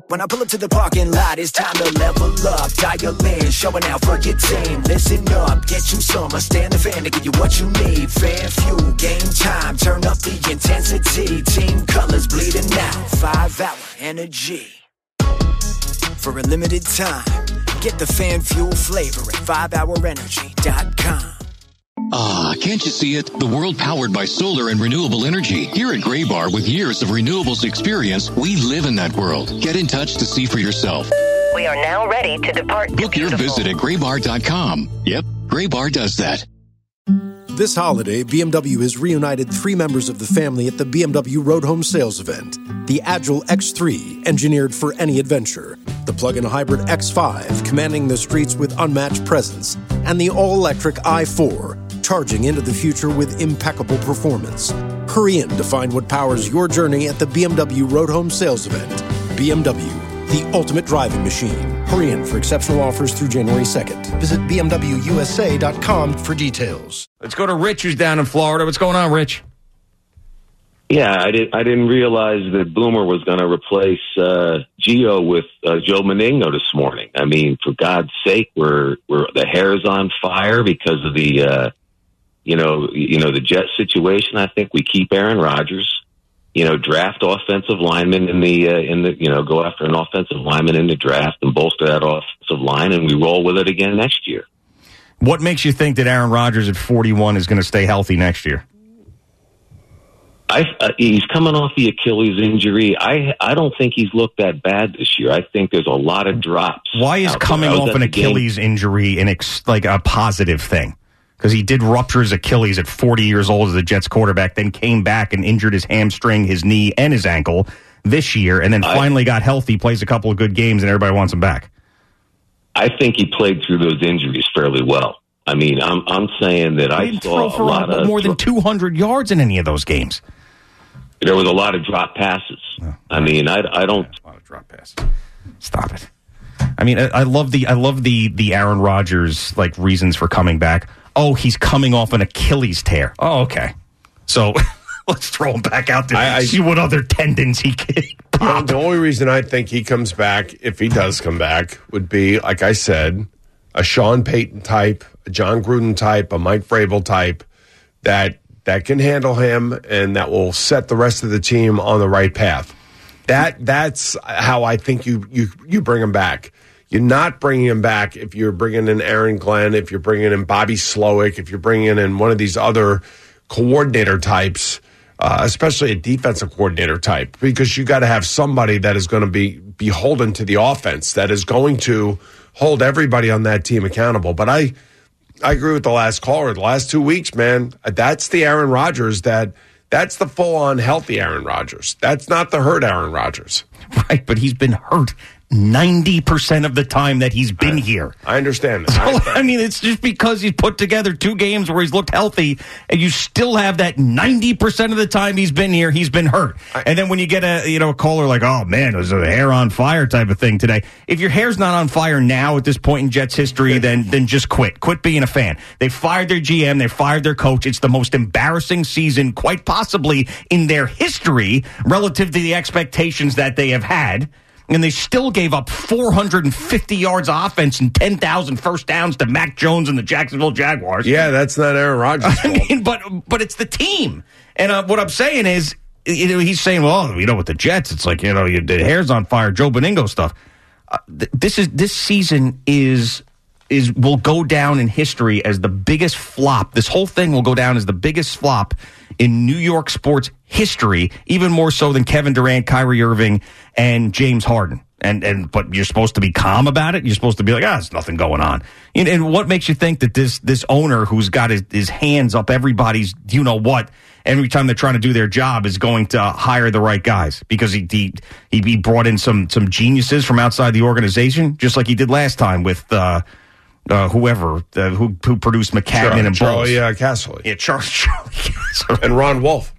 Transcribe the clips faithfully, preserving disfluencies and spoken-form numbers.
When I pull up to the parking lot, it's time to level up. Dial in, showing out for your team. Listen up, get you some. I stand the fan to give you what you need. Fan fuel, game time, turn up the intensity. Team colors bleeding out, five hour energy. For a limited time, get the fan fuel flavor at five hour energy dot com. Ah, can't you see it? The world powered by solar and renewable energy. Here at Graybar, with years of renewables experience, we live in that world. Get in touch to see for yourself. We are now ready to depart. Book your visit at graybar dot com. Yep, Graybar does that. This holiday, B M W has reunited three members of the family at the B M W Road Home Sales Event. The Agile X three, engineered for any adventure. The plug-in hybrid X five, commanding the streets with unmatched presence. And the all-electric i four, charging into the future with impeccable performance. Hurry in to find what powers your journey at the B M W Road Home Sales Event. B M W, the ultimate driving machine. Hurry in for exceptional offers through January second. Visit b m w u s a dot com for details. Let's go to Rich, who's down in Florida. What's going on, Rich? Yeah, I didn't. I didn't realize that Boomer was going to replace uh, Gio with uh, Joe Meningo this morning. I mean, for God's sake, we're we're the hair's on fire because of the uh, you know you know the Jet situation. I think we keep Aaron Rodgers. You know, draft offensive linemen in the uh, in the you know go after an offensive lineman in the draft and bolster that offensive line, and we roll with it again next year. What makes you think that Aaron Rodgers at forty-one is going to stay healthy next year? I, uh, he's coming off the Achilles injury. I I don't think he's looked that bad this year. I think there's a lot of drops. Why is coming off an Achilles game. injury an ex, like a positive thing? Because he did rupture his Achilles at forty years old as a Jets quarterback, then came back and injured his hamstring, his knee, and his ankle this year, and then I, finally got healthy, plays a couple of good games, and everybody wants him back. I think he played through those injuries fairly well. I mean, I'm I'm saying that I saw a lot of more than two hundred yards in any of those games. There was a lot of drop passes. Oh, I mean, I, I don't. Yeah, a lot of drop passes. Stop it. I mean, I, I love the I love the the Aaron Rodgers like reasons for coming back. Oh, he's coming off an Achilles tear. Oh, okay. So let's throw him back out there. I, I see what other tendons he can pop. The only reason I think he comes back, if he does come back, would be, like I said, a Sean Payton type, a John Gruden type, a Mike Vrabel type that that can handle him and that will set the rest of the team on the right path. That that's how I think you you you bring him back. You're not bringing him back if you're bringing in Aaron Glenn, if you're bringing in Bobby Slowick, if you're bringing in one of these other coordinator types, uh, especially a defensive coordinator type, because you got to have somebody that is going to be beholden to the offense, that is going to hold everybody on that team accountable. But I, I agree with the last caller. The last two weeks, man, that's the Aaron Rodgers that. That's the full-on healthy Aaron Rodgers. That's not the hurt Aaron Rodgers. Right, but he's been hurt ninety percent of the time that he's been I, here. I understand that. So, I, understand. I mean, it's just because he's put together two games where he's looked healthy, and you still have that ninety percent of the time he's been here, he's been hurt. I, and then when you get a you know a caller like, oh, man, it was a hair on fire type of thing today. If your hair's not on fire now at this point in Jets history, then then just quit. Quit being a fan. They fired their G M. They fired their coach. It's the most embarrassing season, quite possibly, in their history relative to the expectations that they have had. And they still gave up four hundred fifty yards of offense and ten thousand first downs to Mac Jones and the Jacksonville Jaguars. Yeah, that's not Aaron Rodgers' I mean, but but it's the team. And uh, what I'm saying is, you know, he's saying, well, you know, with the Jets, it's like, you know, you, the hair's on fire, Joe Beningo stuff. Uh, th- this is this season is is will go down in history as the biggest flop. This whole thing will go down as the biggest flop in New York sports history, even more so than Kevin Durant, Kyrie Irving, and James Harden. And and but you're supposed to be calm about it. You're supposed to be like, ah, there's nothing going on. And, and what makes you think that this this owner who's got his, his hands up everybody's, you know what, every time they're trying to do their job is going to hire the right guys? Because he he, he brought in some some geniuses from outside the organization, just like he did last time with uh, uh, whoever uh, who who produced McCagnon Char- and Charlie Bowles. uh, Casserly. Yeah, Char- Charlie Casserly. And Ron Wolf.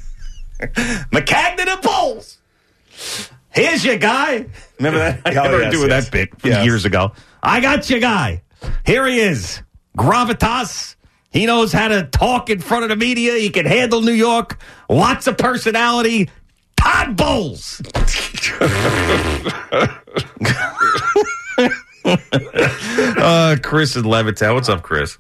McCagnon and Bowles. Here's your guy. Remember that? I Oh, remember yes, doing yes. that bit from Yes. years ago. I got your guy. Here he is. Gravitas. He knows how to talk in front of the media. He can handle New York. Lots of personality. Todd Bowles. uh, Chris in Levittown. What's up, Chris?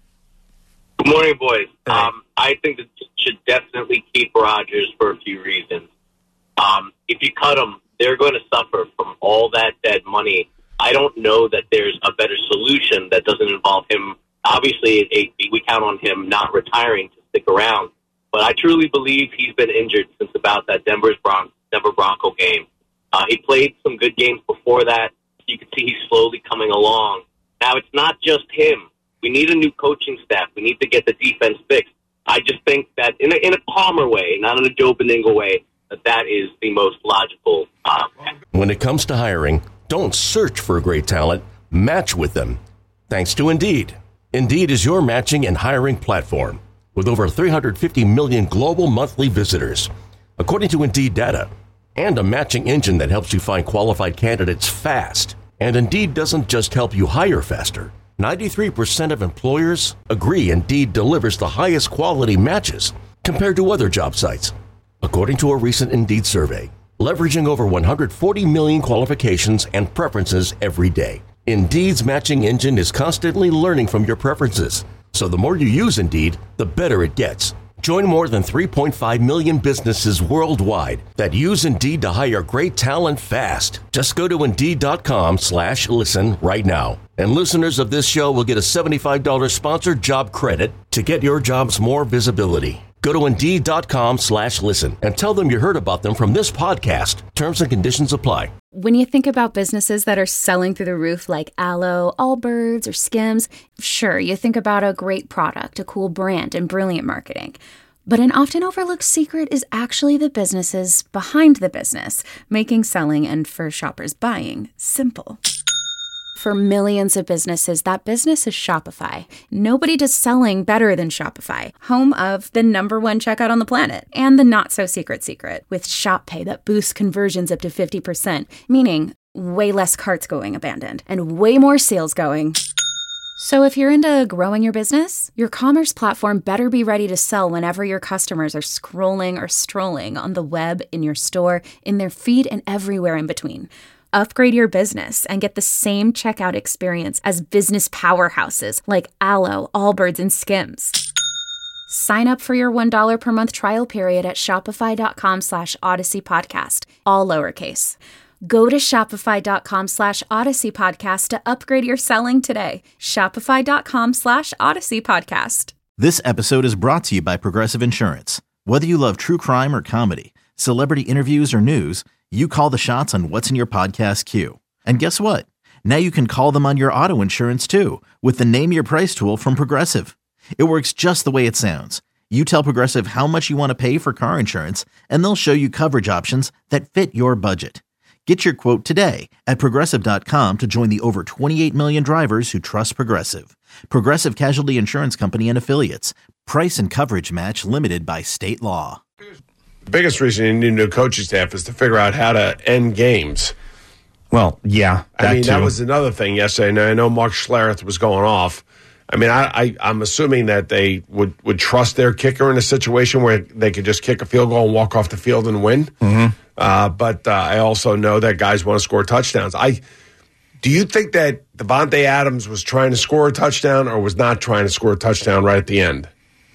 Good morning, boys. Um, I think that you should definitely keep Rodgers for a few reasons. Um, if you cut him, they're going to suffer from all that dead money. I don't know that there's a better solution that doesn't involve him. Obviously, it, it, we count on him not retiring to stick around. But I truly believe he's been injured since about that Denver's Bron- Denver Bronco game. Uh, he played some good games before that. You can see he's slowly coming along. Now, it's not just him. We need a new coaching staff. We need to get the defense fixed. I just think that in a, in a calmer way, not in a Joe Beningo way, that that is the most logical. Uh, when it comes to hiring, don't search for great talent. Match with them. Thanks to Indeed. Indeed is your matching and hiring platform with over three hundred fifty million global monthly visitors, according to Indeed data, and a matching engine that helps you find qualified candidates fast. And Indeed doesn't just help you hire faster. ninety-three percent of employers agree Indeed delivers the highest quality matches compared to other job sites, according to a recent Indeed survey, leveraging over one hundred forty million qualifications and preferences every day. Indeed's matching engine is constantly learning from your preferences, so the more you use Indeed, the better it gets. Join more than three point five million businesses worldwide that use Indeed to hire great talent fast. Just go to Indeed.com slash listen right now. And listeners of this show will get a seventy-five dollars sponsored job credit to get your jobs more visibility. Go to Indeed.com slash listen and tell them you heard about them from this podcast. Terms and conditions apply. When you think about businesses that are selling through the roof like Aloe, Allbirds, or Skims, sure, you think about a great product, a cool brand, and brilliant marketing. But an often overlooked secret is actually the businesses behind the business, making selling and for shoppers buying simple. For millions of businesses, that business is Shopify. Nobody does selling better than Shopify, home of the number one checkout on the planet and the not-so-secret secret with Shop Pay that boosts conversions up to fifty percent, meaning way less carts going abandoned and way more sales going. So if you're into growing your business, your commerce platform better be ready to sell whenever your customers are scrolling or strolling on the web, in your store, in their feed, and everywhere in between. Upgrade your business and get the same checkout experience as business powerhouses like Aloe, Allbirds, and Skims. Sign up for your one dollar per month trial period at shopify.com slash Odyssey Podcast, all lowercase. Go to shopify.com slash Odyssey Podcast to upgrade your selling today. Shopify.com slash Odyssey Podcast. This episode is brought to you by Progressive Insurance. Whether you love true crime or comedy, celebrity interviews or news, you call the shots on what's in your podcast queue. And guess what? Now you can call them on your auto insurance too with the Name Your Price tool from Progressive. It works just the way it sounds. You tell Progressive how much you want to pay for car insurance, and they'll show you coverage options that fit your budget. Get your quote today at Progressive dot com to join the over twenty-eight million drivers who trust Progressive. Progressive Casualty Insurance Company and Affiliates. Price and coverage match limited by state law. The biggest reason you need a new coaching staff is to figure out how to end games. Well, yeah. I mean, too. that was another thing yesterday. And I know Mark Schlereth was going off. I mean, I, I, I'm assuming that they would, would trust their kicker in a situation where they could just kick a field goal and walk off the field and win. Mm-hmm. Uh, but uh, I also know that guys want to score touchdowns. I do you think that Davante Adams was trying to score a touchdown or was not trying to score a touchdown right at the end?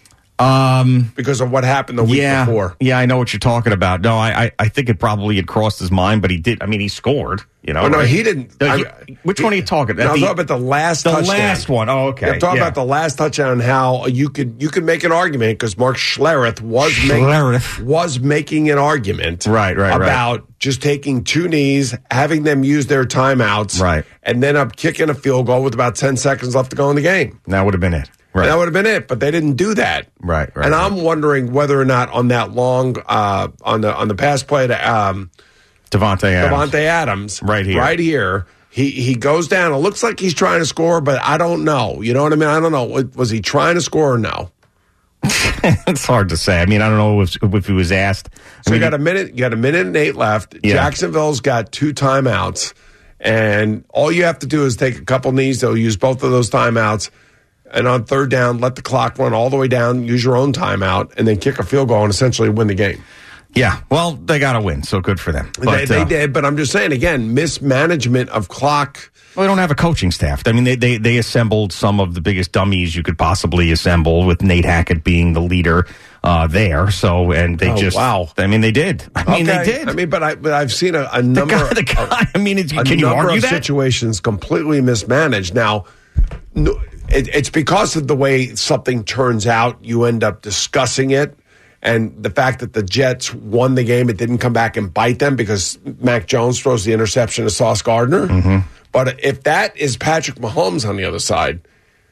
Um, because of what happened the week yeah, before. Yeah, I know what you're talking about. No, I, I, I think it probably had crossed his mind, but he did. I mean, he scored. You know, oh, no, right? he didn't. Uh, I, he, which he, one are you talking about? No, I'm the, talking about the last the touchdown. last one. Oh, okay. I'm talking yeah. about the last touchdown. How you could you could make an argument because Mark Schlereth was Schlereth. Make, was making an argument, right, right, about right. just taking two knees, having them use their timeouts, right, and then up kicking a field goal with about ten seconds left to go in the game. That would have been it. Right. That would have been it, but they didn't do that. Right, right. And right. I'm wondering whether or not on that long uh, on the on the pass play to um, Davante Adams. Davante Adams, right here, right here. He he goes down. It looks like he's trying to score, but I don't know. You know what I mean? I don't know. Was he trying to score or no? It's hard to say. I mean, I don't know if, if he was asked. I so mean, you got a minute. You got a minute and eight left. Yeah. Jacksonville's got two timeouts, and all you have to do is take a couple knees. They'll use both of those timeouts. And on third down, let the clock run all the way down, use your own timeout, and then kick a field goal and essentially win the game. Yeah, well, they got to win, so good for them. But, they they uh, did, but I'm just saying, again, mismanagement of clock. Well, they don't have a coaching staff. I mean, they, they, they assembled some of the biggest dummies you could possibly assemble, with Nate Hackett being the leader uh, there. So, and they Oh, just, wow. I mean, they did. I mean, Okay. they did. I mean, but I but I've seen a, a number. guy- the guy- of, I mean, it's- a can you number argue of that? situations completely mismanaged. Now, no, it, it's because of the way something turns out. You end up discussing it. And the fact that the Jets won the game, it didn't come back and bite them because Mac Jones throws the interception to Sauce Gardner. Mm-hmm. But if that is Patrick Mahomes on the other side,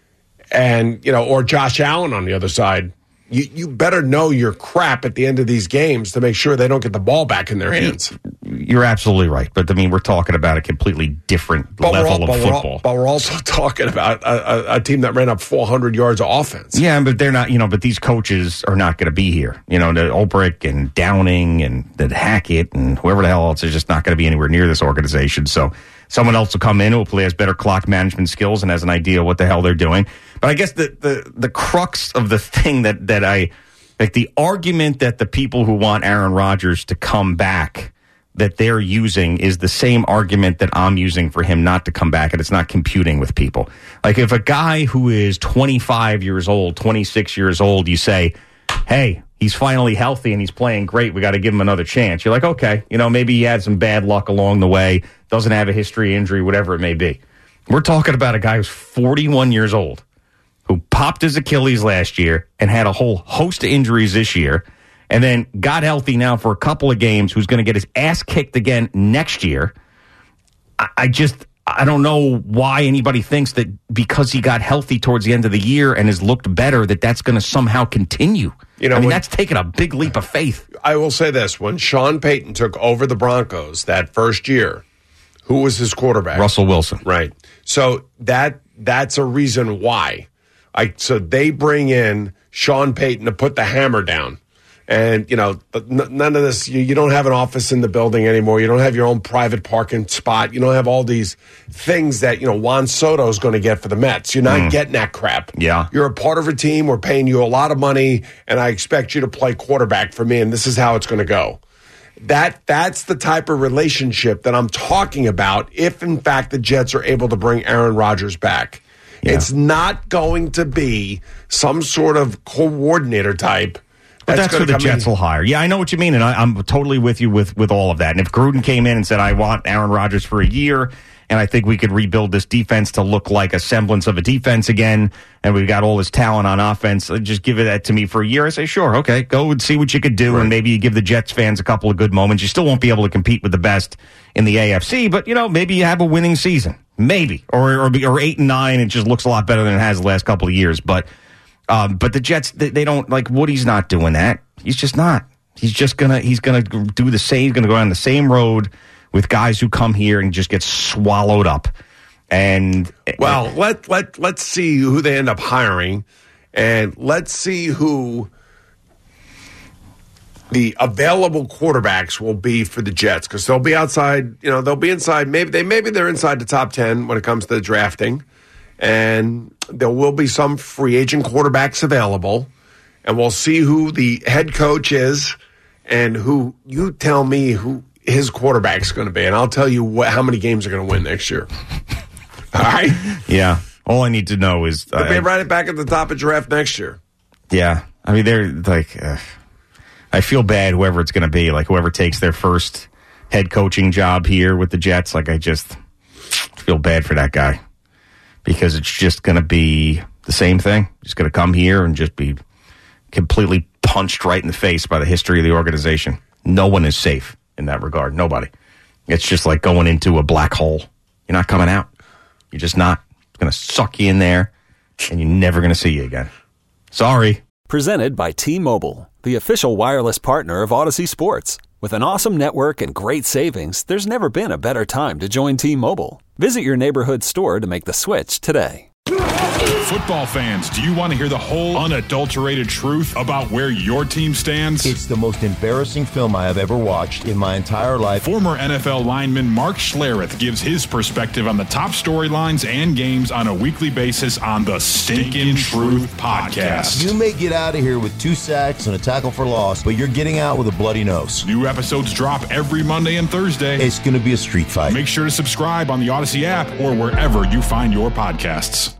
and you know, or Josh Allen on the other side, you, you better know your crap at the end of these games to make sure they don't get the ball back in their hands. You're absolutely right. But, I mean, we're talking about a completely different But we're, level all, but, of we're football. all, but we're also talking about a, a, a team that ran up four hundred yards of offense. Yeah, but they're not, you know, but these coaches are not going to be here. You know, the Ulbrich and Downing and the Hackett and whoever the hell else is just not going to be anywhere near this organization. So someone else will come in who hopefully has better clock management skills and has an idea what the hell they're doing. But I guess the, the, the crux of the thing that, that I, like the argument that the people who want Aaron Rodgers to come back that they're using is the same argument that I'm using for him not to come back, and it's not computing with people. Like if a guy who is twenty-five years old, twenty-six years old, you say, hey, he's finally healthy and he's playing great, we got to give him another chance. You're like, okay, you know, maybe he had some bad luck along the way, doesn't have a history of injury, whatever it may be. We're talking about a guy who's forty-one years old, who popped his Achilles last year and had a whole host of injuries this year, and then got healthy now for a couple of games, who's going to get his ass kicked again next year. I, I just, I don't know why anybody thinks that because he got healthy towards the end of the year and has looked better, that that's going to somehow continue. You know, I mean, when- that's taking a big leap of faith. I will say this. When Sean Payton took over the Broncos that first year, who was his quarterback? Russell Wilson. Right. So that that's a reason why. I, so they bring in Sean Payton to put the hammer down. And, you know, n- none of this, you, you don't have an office in the building anymore. You don't have your own private parking spot. You don't have all these things that, you know, Juan Soto is going to get for the Mets. You're not Mm. getting that crap. Yeah. You're a part of a team. We're paying you a lot of money, and I expect you to play quarterback for me, and this is how it's going to go. That That's the type of relationship that I'm talking about if, in fact, the Jets are able to bring Aaron Rodgers back. Yeah. It's not going to be some sort of coordinator type. But that's, gonna who the come Jets in. will hire. Yeah, I know what you mean, and I, I'm totally with you with, with all of that. And if Gruden came in and said, I want Aaron Rodgers for a year, and I think we could rebuild this defense to look like a semblance of a defense again, and we've got all this talent on offense, just give it that to me for a year, I say, sure, okay, go and see what you could do, Right. and maybe you give the Jets fans a couple of good moments. You still won't be able to compete with the best in the A F C, but, you know, maybe you have a winning season. Maybe. Or, or, or eight and nine, it just looks a lot better than it has the last couple of years. But um, but the Jets, they, they don't, like, Woody's not doing that. He's just not. He's just gonna he's gonna do the same. He's gonna go down the same road with guys who come here and just get swallowed up. And Well, let let let's see who they end up hiring, and let's see who the available quarterbacks will be for the Jets, because they'll be outside. You know, they'll be inside. Maybe they maybe they're inside the top ten when it comes to the drafting, and there will be some free agent quarterbacks available. And we'll see who the head coach is, and who you tell me who his quarterback's going to be, and I'll tell you what, how many games are going to win next year. All right? yeah, all I need to know is They'll uh, be right back at the top of draft next year. yeah. I mean, they're like, uh, I feel bad whoever it's going to be, like whoever takes their first head coaching job here with the Jets. Like, I just feel bad for that guy, because it's just going to be the same thing. Just going to come here and just be completely punched right in the face by the history of the organization. No one is safe in that regard. Nobody. It's just like going into a black hole. You're not coming out. You're just not. It's going to suck you in there, and you're never going to see you again. Sorry. Presented by T-Mobile, the official wireless partner of Odyssey Sports. With an awesome network and great savings, there's never been a better time to join T-Mobile. Visit your neighborhood store to make the switch today. Football fans, do you want to hear the whole unadulterated truth about where your team stands? It's the most embarrassing film I have ever watched in my entire life. Former N F L lineman Mark Schlereth gives his perspective on the top storylines and games on a weekly basis on the Stinkin' Truth Podcast. You may get out of here with two sacks and a tackle for loss, but you're getting out with a bloody nose. New episodes drop every Monday and Thursday. It's going to be a street fight. Make sure to subscribe on the Odyssey app or wherever you find your podcasts.